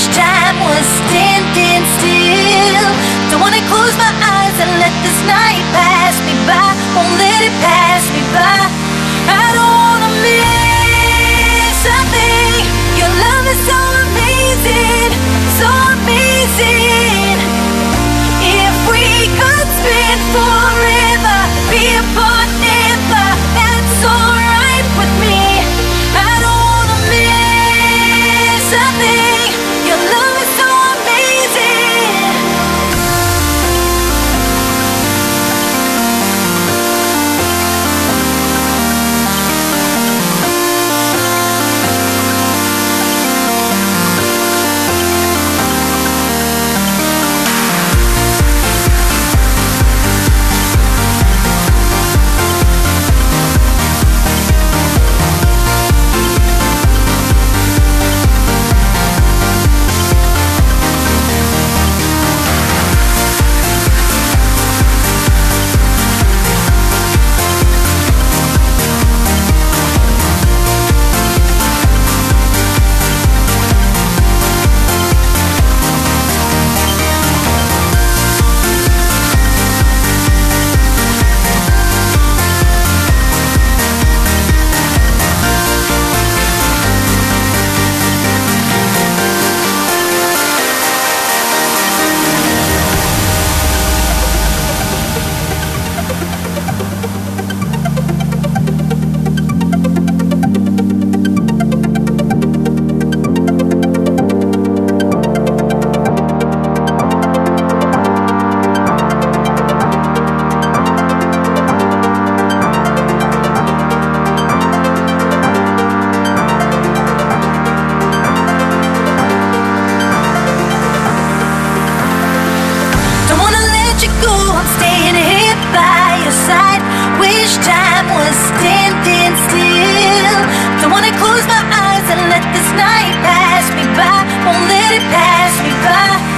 Wish time was standing still. Don't wanna close my eyes and let this night pass me by. Won't let it pass me by. I don't wanna miss a thing. Your love is so amazing, so amazing. If we could spend forever, be apart never, that's alright with me. I don't wanna miss a thing. Your love is so amazing. Wish time was standing still. Don't wanna close my eyes and let this night pass me by. Won't let it pass me by.